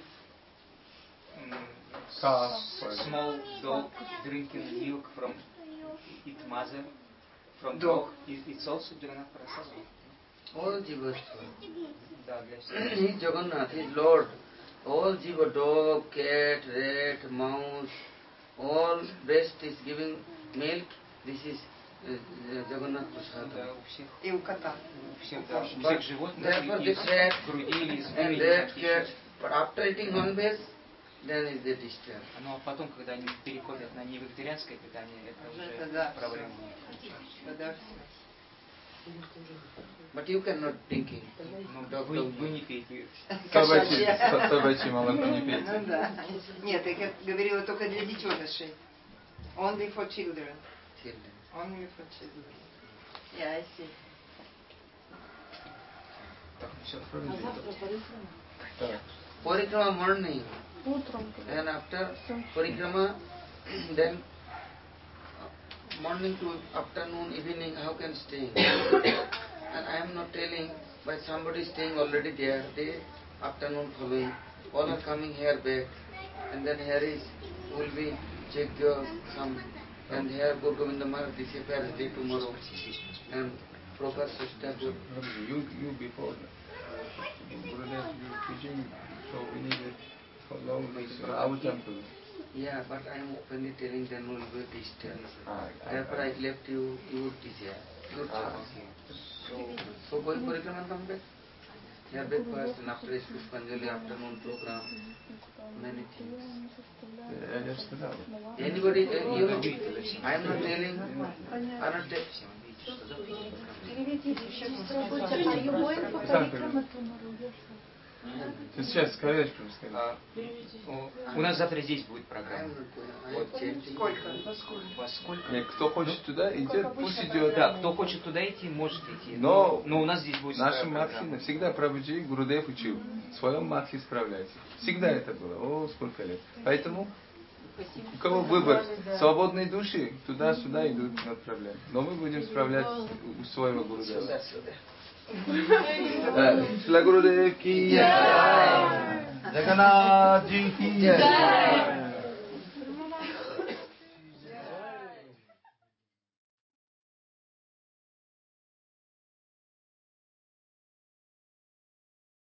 S5: small dog drinking milk from its mother, from dog, it's also Jagannath Prasad.
S1: All jivas.
S5: Да, для всех.
S1: He is Jagannath, he is Lord. All jiva, dog, cat, rat, mouse, all breast is giving milk. This is Jagannath
S5: Да,
S1: Prasad.
S5: у всех,
S4: И у кота.
S5: у всех, да, у всех животных
S1: Therefore
S5: есть
S1: this rat
S5: груди или
S1: and
S5: спины,
S1: that
S5: как
S1: cat,
S5: еще.
S1: but after eating non-veg, then is the disturbed.
S5: Ну а потом, когда они переходят на невегетарианское питание, это
S4: Это
S5: уже
S4: да,
S5: проблема.
S4: Тогда все.
S1: But you cannot drinking.
S5: Ну, вы не пейте.
S2: Собачье молоко не
S4: Ну
S2: пейте.
S4: да. Нет, я говорила только для детенышей. Only for children.
S1: Children.
S4: Only for children. Yeah, I see.
S5: Так, все.
S2: Так.
S1: Parikrama morning.
S3: Утром.
S1: And after parikrama, then morning to afternoon, evening, how can stay? And I am not telling, but somebody staying already there, they afternoon following, all are coming here back, and then here is, will be check some, and here Gaur Govinda Maharaj disappears day tomorrow, and proper sister.
S2: You before Gurudev, you teaching, so we need to follow our temple.
S1: Yeah, but I am openly telling them will be distance. Therefore I left you, your desire, your choice. So going Parikrama and come back. Here breakfast and after Pushpanjali afternoon program, many things.
S2: Я сказал.
S1: Anybody, you know, I am not telling, I am not telling.
S3: Переведите сейчас работать. Are you going for Parikrama tomorrow?
S2: Ты сейчас скажешь, просто
S5: У нас завтра здесь будет
S1: I am
S5: программа.
S1: not going. I am chanting.
S4: Сколько?
S5: Во сколько?
S2: кто хочет туда идти, пусть идет.
S5: Да, кто хочет туда идти, может идти.
S2: Но
S5: у нас здесь будет
S2: Наши
S5: своя
S2: матхи
S5: программа.
S2: всегда Прабхуджи Гурудев учил. В своем матхе справляйся. Всегда это было. О, сколько лет. Поэтому у кого выбор свободной души, туда-сюда идут, отправляют. Но мы будем справлять у своего Гурудева. Шила Гурудев ки Джаганнат Джи ки